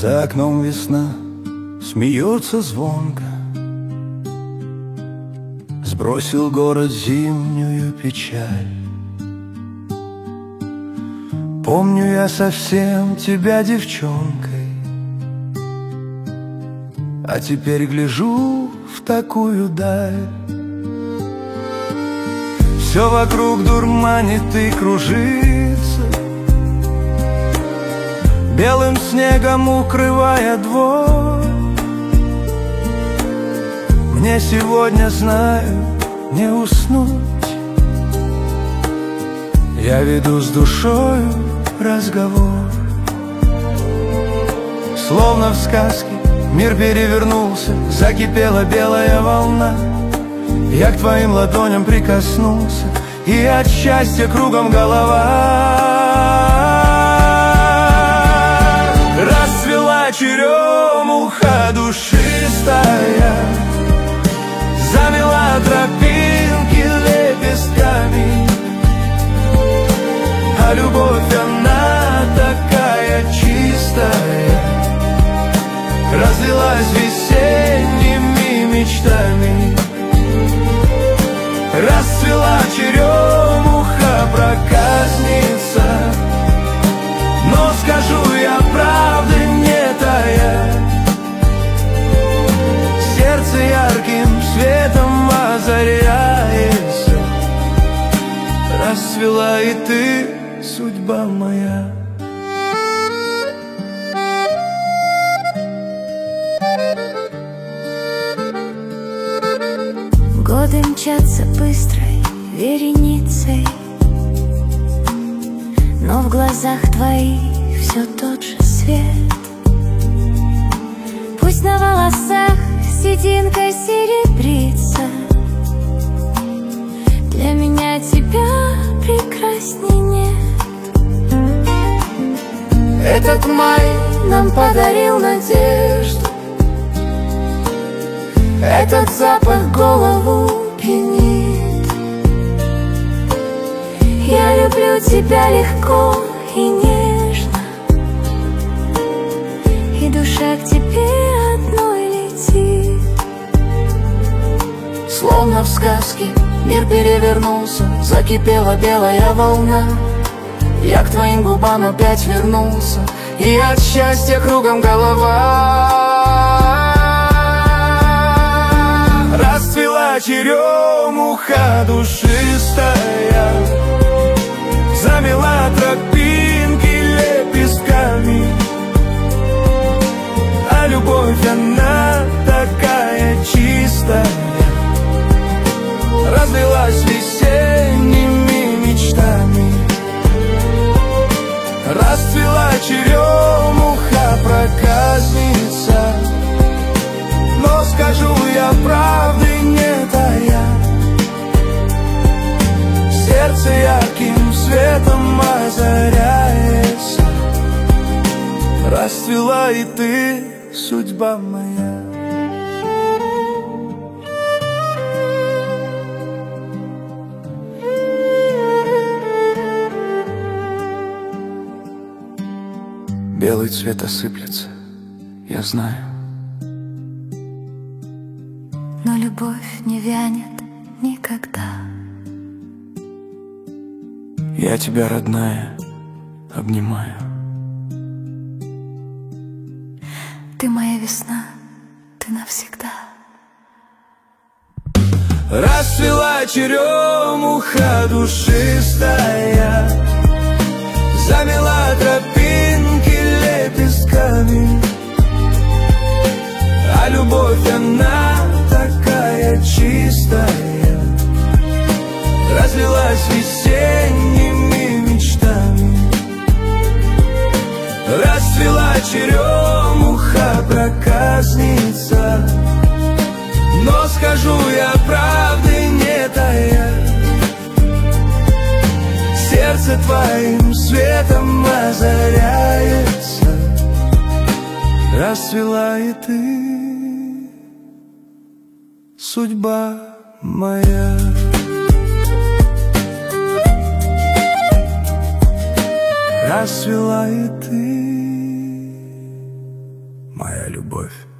За окном весна смеется звонко. Сбросил город зимнюю печаль. Помню я совсем тебя девчонкой, а теперь гляжу в такую даль. Все вокруг дурманит и кружится, белым снегом укрывая двор. Мне сегодня, знаю, не уснуть. Я веду с душою разговор. Словно в сказке мир перевернулся, закипела белая волна. Я к твоим ладоням прикоснулся, и от счастья кругом голова. Расцвела черемуха душистая, замела тропинки лепестками. А любовь, она такая чистая, разлилась весенними мечтами. Расцвела черемуха, проказница, но скажу я, правды не тая. Сердце ярким светом озаряется. Расцвела и ты, судьба моя. Годы мчатся быстрой вереницей, но в глазах твоих все тот же свет. Пусть на волосах сединка серебрится, для меня тебя прекрасней нет. Этот май нам подарил надежду, этот запах голову пьянит. Я люблю тебя легко и нежно, и душа к тебе одной летит. Словно в сказке мир перевернулся, закипела белая волна. Я к твоим губам опять вернулся, и от счастья кругом голова. Расцвела черемуха душистая, замела тропинки лепестками. А любовь, она такая чистая, разлилась весенними мечтами. Расцвела черемуха, проказница, но скажу я, правды не тая. Сердце ярким светом озаряется. Расцвела и ты, судьба моя. Белый цвет осыплется, я знаю, но любовь не вянет никогда. я тебя, родная, обнимаю. Ты моя весна, ты навсегда. Расцвела черемуха душистая, замела тропинки лепестками. А любовь, она такая чистая, разлилась весенними мечтами. Расцвела черемуха, проказница, но скажу я, правды не тая. Сердце твоим светом озаряется. Расцвела и ты, судьба моя. Расцвела и ты, любовь.